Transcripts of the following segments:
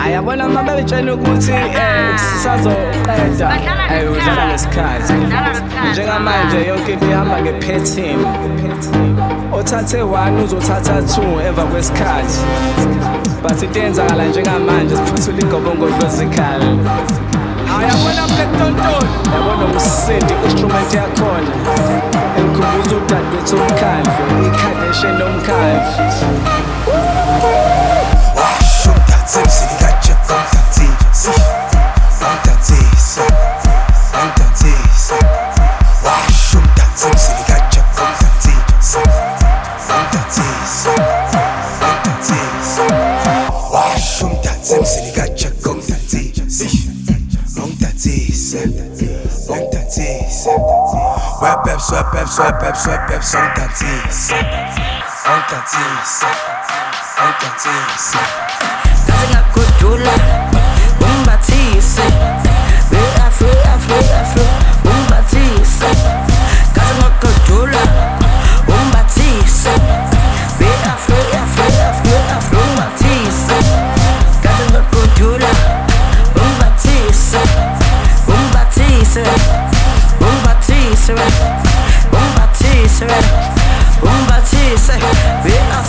Ayabona mama betshela ukuthi sisazoqeda udlala ngesikhathi njengamanje yonke into ihamba ngephethini othathe 1 uzothatha 2 emva kwesikhathi but into eyenzakala njengamanje siphuthula igobongo physical ayabona mletontoni yabona umsindi instrument yakhona engikhumbuza udadewethu omkhandlu iKardashian nomkhandlu Swap, on tatisa. Kazi ngakujula, umbathise. Afro, umbathise. Kazi ngakujula, umbathise. Afro, umbathise. Kazi ngakujula, umbathise. Umbathise. We are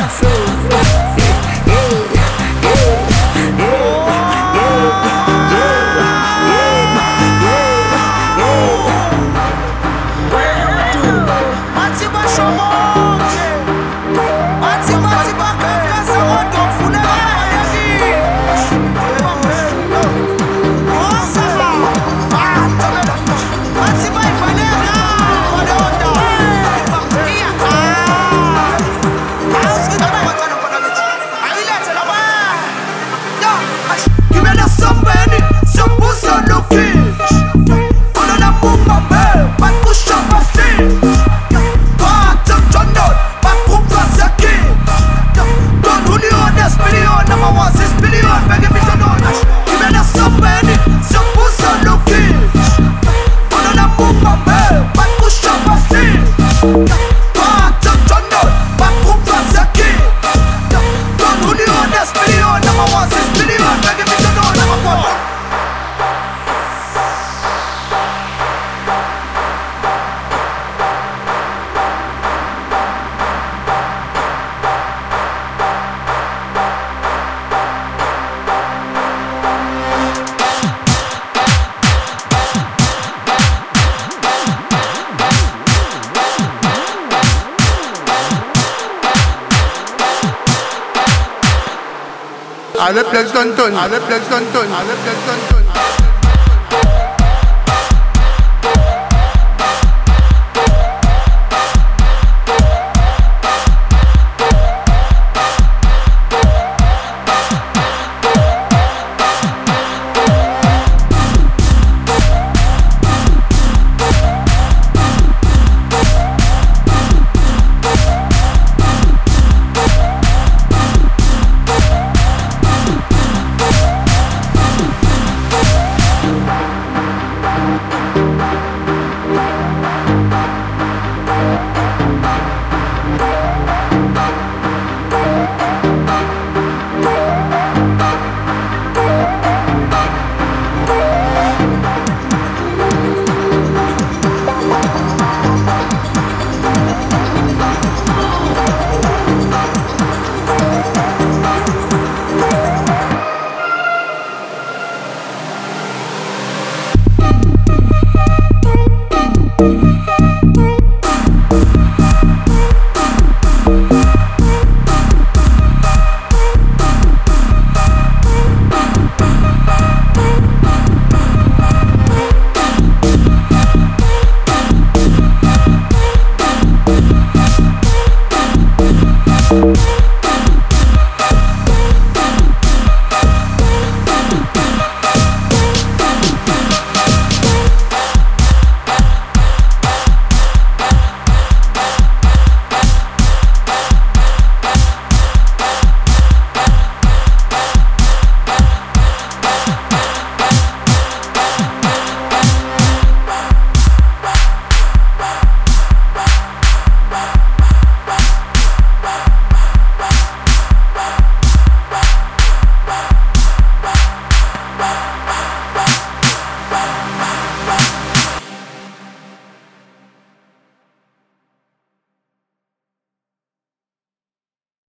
Alle Plex Danton. Wow.